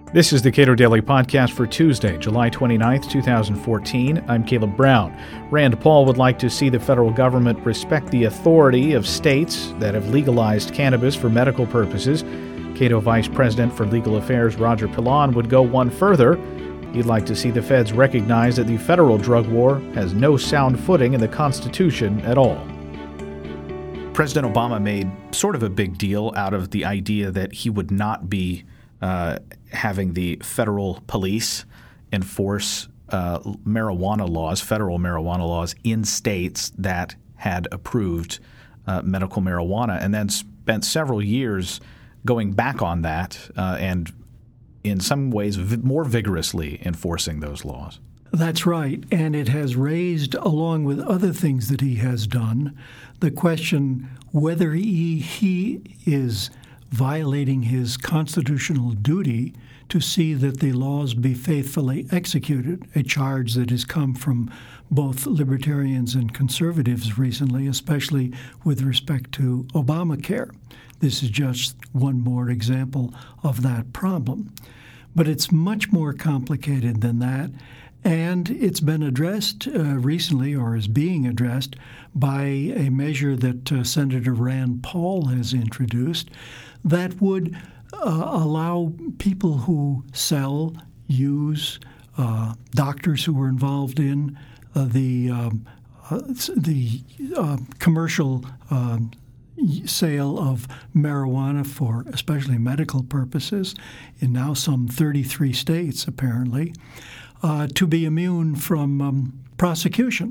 This is the Cato Daily Podcast for Tuesday, July 29th, 2014. I'm Caleb Brown. Rand Paul would like to see the federal government respect the authority of states that have legalized cannabis for medical purposes. Cato Vice President for Legal Affairs Roger Pilon would go one further. He'd like to see the feds recognize that the federal drug war has no sound footing in the Constitution at all. President Obama made sort of a big deal out of the idea that he would not be having the federal police enforce marijuana laws, federal marijuana laws in states that had approved medical marijuana, and then spent several years going back on that and in some ways more vigorously enforcing those laws. That's right, and it has raised, along with other things that he has done, the question whether he is violating his constitutional duty to see that the laws be faithfully executed, a charge that has come from both libertarians and conservatives recently, especially with respect to Obamacare. This is just one more example of that problem. But it's much more complicated than that, and it's been addressed recently, or is being addressed, by a measure that Senator Rand Paul has introduced that would allow people who sell, use, doctors who are involved in the commercial sale of marijuana for especially medical purposes in now some 33 states, apparently, to be immune from prosecution.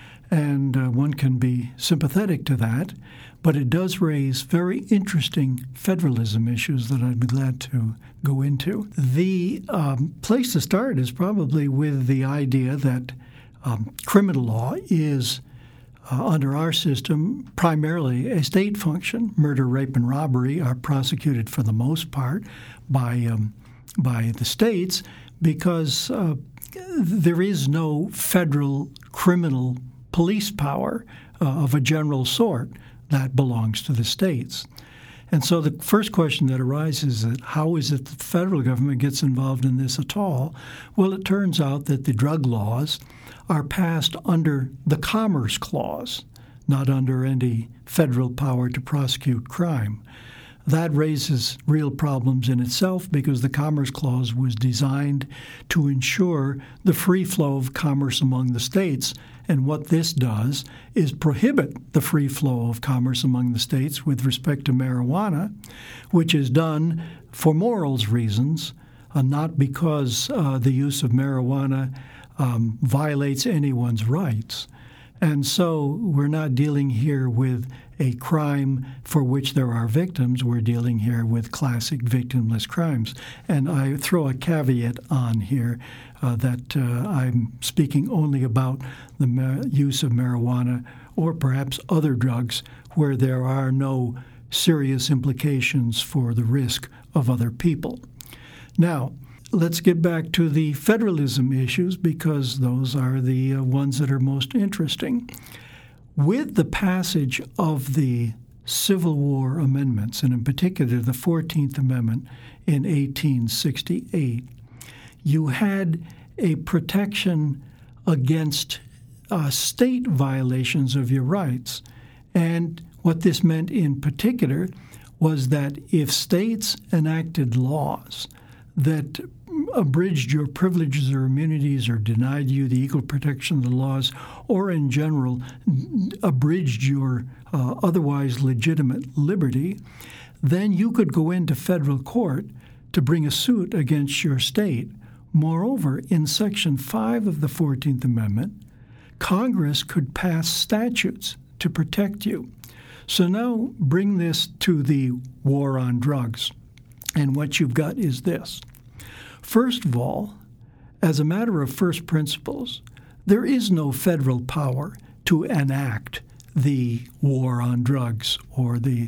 And one can be sympathetic to that, but it does raise very interesting federalism issues that I'd be glad to go into. The place to start is probably with the idea that criminal law is, under our system, primarily a state function. Murder, rape, and robbery are prosecuted for the most part by the states because there is no federal criminal police power of a general sort that belongs to the states. And so the first question that arises is how is it that the federal government gets involved in this at all? Well, it turns out that the drug laws are passed under the Commerce Clause, not under any federal power to prosecute crime. That raises real problems in itself because the Commerce Clause was designed to ensure the free flow of commerce among the states. And what this does is prohibit the free flow of commerce among the states with respect to marijuana, which is done for morals reasons, not because the use of marijuana violates anyone's rights. And so we're not dealing here with a crime for which there are victims. We're dealing here with classic victimless crimes. And I throw a caveat on here that I'm speaking only about the use of marijuana or perhaps other drugs where there are no serious implications for the risk of other people. Now, let's get back to the federalism issues because those are the ones that are most interesting. With the passage of the Civil War amendments, and in particular the 14th Amendment in 1868, you had a protection against state violations of your rights. And what this meant in particular was that if states enacted laws that abridged your privileges or immunities or denied you the equal protection of the laws or in general abridged your otherwise legitimate liberty, then you could go into federal court to bring a suit against your state. Moreover, in Section 5 of the 14th Amendment, Congress could pass statutes to protect you. So now bring this to the war on drugs. And what you've got is this. First of all, as a matter of first principles, there is no federal power to enact the war on drugs or in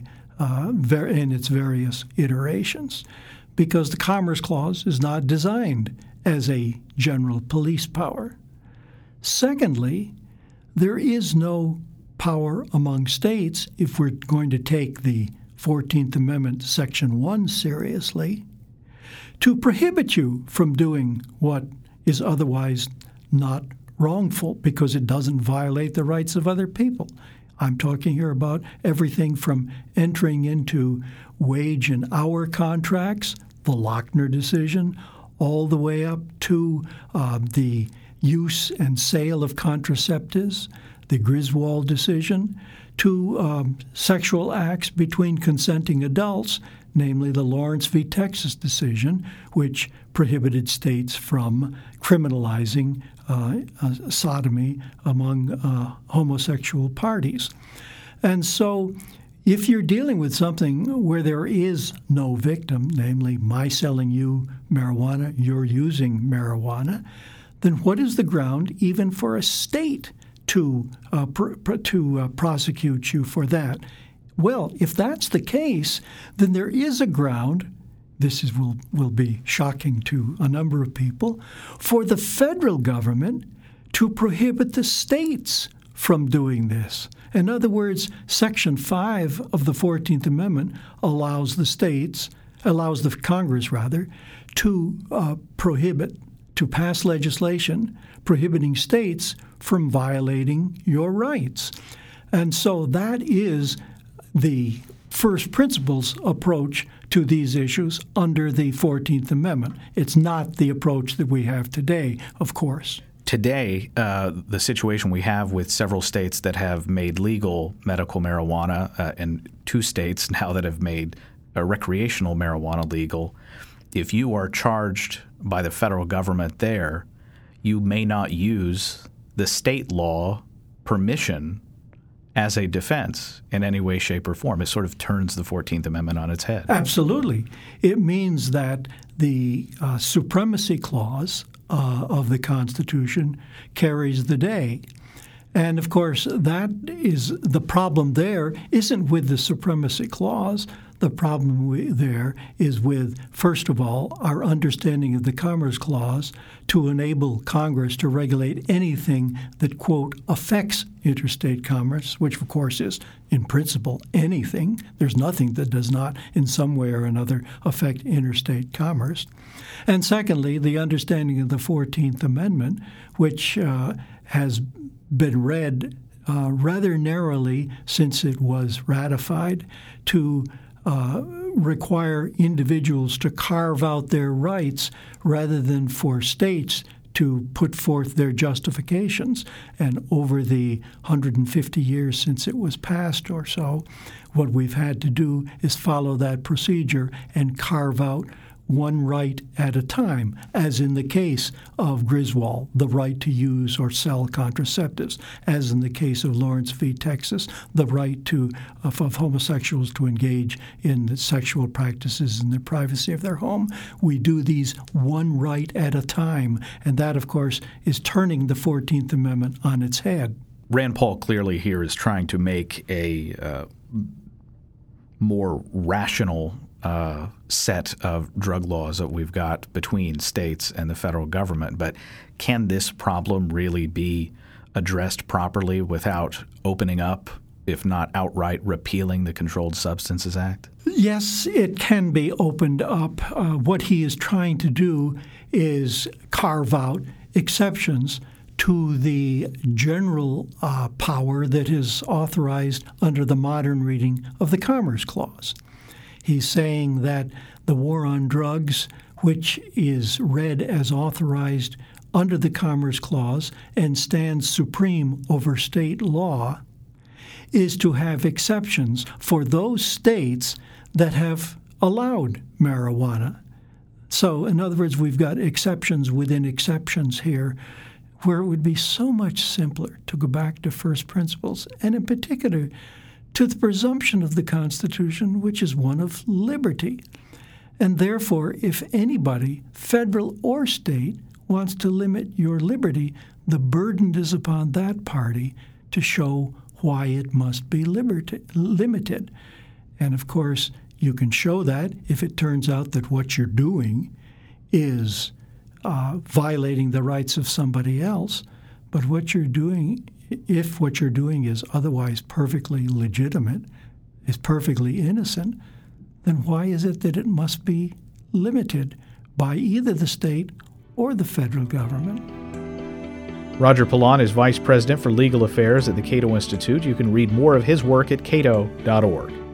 its various iterations because the Commerce Clause is not designed as a general police power. Secondly, there is no power among states, if we're going to take the 14th Amendment, Section 1 seriously, to prohibit you from doing what is otherwise not wrongful because it doesn't violate the rights of other people. I'm talking here about everything from entering into wage and hour contracts, the Lochner decision, all the way up to the use and sale of contraceptives, the Griswold decision, to sexual acts between consenting adults, namely the Lawrence v. Texas decision, which prohibited states from criminalizing sodomy among homosexual parties. And so if you're dealing with something where there is no victim, namely my selling you marijuana, you're using marijuana, then what is the ground even for a state to prosecute you for that? Well, if that's the case, then there is a ground, will be shocking to a number of people, for the federal government to prohibit the states from doing this. In other words, Section 5 of the 14th Amendment allows the Congress, to pass legislation prohibiting states from violating your rights. And so that is the first principles approach to these issues under the 14th Amendment. It's not the approach that we have today, of course. Today, the situation we have with several states that have made legal medical marijuana and 2 states now that have made recreational marijuana legal, if you are charged by the federal government there, you may not use the state law permission as a defense in any way, shape, or form. It sort of turns the 14th Amendment on its head. Absolutely. It means that the supremacy clause of the Constitution carries the day. And, of course, that is the problem there isn't with the supremacy clause. The problem there is with, first of all, our understanding of the Commerce Clause to enable Congress to regulate anything that, quote, affects interstate commerce, which, of course, is, in principle, anything. There's nothing that does not, in some way or another, affect interstate commerce. And secondly, the understanding of the 14th Amendment, which has been read rather narrowly since it was ratified to require individuals to carve out their rights rather than for states to put forth their justifications. And over the 150 years since it was passed or so, what we've had to do is follow that procedure and carve out one right at a time, as in the case of Griswold, the right to use or sell contraceptives, as in the case of Lawrence v. Texas, the right of homosexuals to engage in sexual practices in the privacy of their home. We do these one right at a time, and that, of course, is turning the 14th Amendment on its head. Rand Paul clearly here is trying to make a more rational set of drug laws that we've got between states and the federal government. But can this problem really be addressed properly without opening up, if not outright repealing, the Controlled Substances Act? Yes, it can be opened up. What he is trying to do is carve out exceptions to the general power that is authorized under the modern reading of the Commerce Clause. He's saying that the war on drugs, which is read as authorized under the Commerce Clause and stands supreme over state law, is to have exceptions for those states that have allowed marijuana. So, in other words, we've got exceptions within exceptions here, where it would be so much simpler to go back to first principles, and in particular to the presumption of the Constitution, which is one of liberty. And therefore, if anybody, federal or state, wants to limit your liberty, the burden is upon that party to show why it must be limited. And of course, you can show that if it turns out that what you're doing is violating the rights of somebody else. But what you're doing, if what you're doing is otherwise perfectly legitimate, is perfectly innocent, then why is it that it must be limited? by either the state or the federal government. Roger Pilon is Vice President for Legal Affairs at the Cato Institute. You can read more of his work at cato.org.